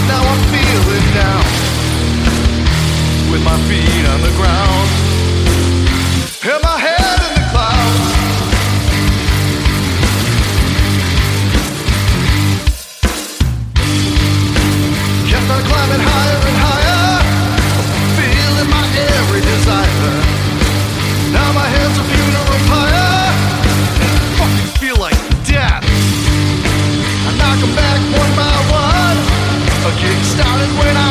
Now I'm feeling down with my feet on the ground and my head in the clouds. Kept on climbing higher and higher, feeling my every desire. Now my head's a funeral pyre. Fucking feel like death. I knock 'em back one by one. A kick started when